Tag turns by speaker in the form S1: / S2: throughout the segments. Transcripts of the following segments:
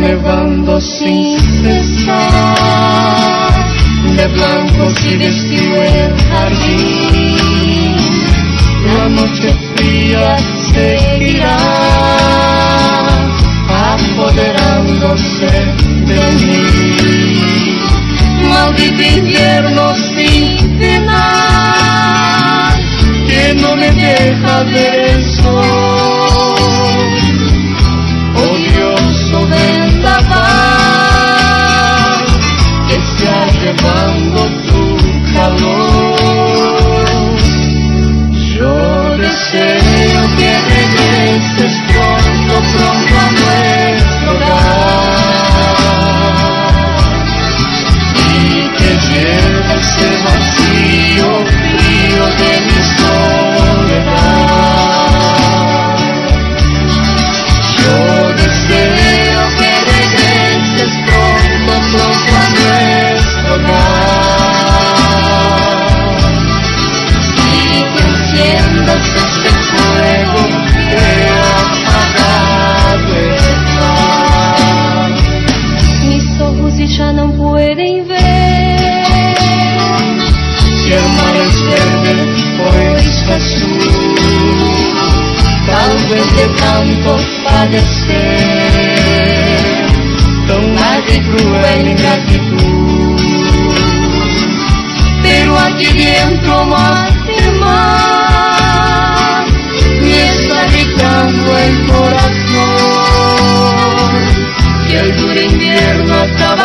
S1: nevando sin cesar, de blanco se vistió el jardín, la noche fría seguirá, apoderándose de mí. Maldito invierno sin final, que no me deja ver el sol. Odioso vendaval, que está llevando tu calor. Yo deseo que regreses pronto, pronto a nuestro hogar, y que lleves el vacío frío de mi soledad. Yo deseo que regreses pronto, pronto a nuestro hogar, y que enciendas este fuego que apagado está. Mis ojos ya no pueden ver, si el mar es verde o es azul, tal vez de tanto padecer, tan y cruel ingratitud. Pero aquí dentro más y más me está gritando el corazón que el duro invierno a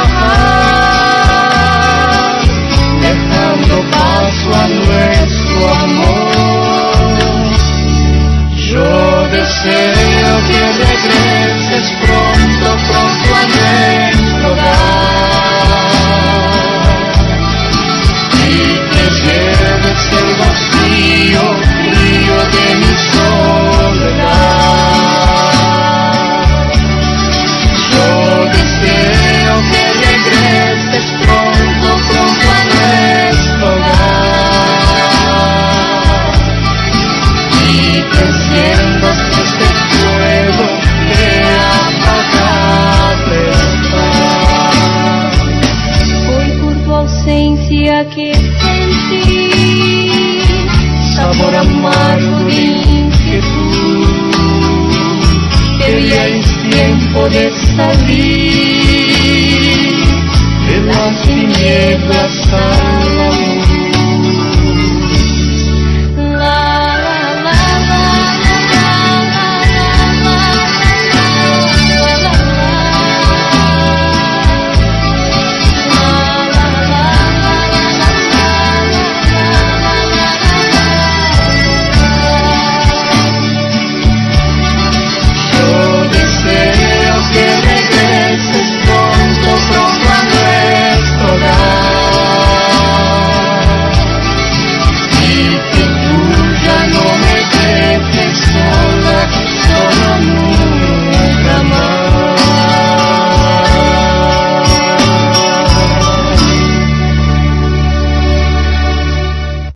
S1: trabajar, dejando paso a nuestro amor. Yo deseo que regreses pronto, pronto a nuestro hogar, y que lleves el vacío frío de mi soledad. Yo deseo que regreses pronto, pronto a nuestro hogar, y que enciendas este fuego que apagado está. Hoy por tu ausencia que sentí sabor amargo de inquietud, pero ya es tiempo de salir de las tinieblas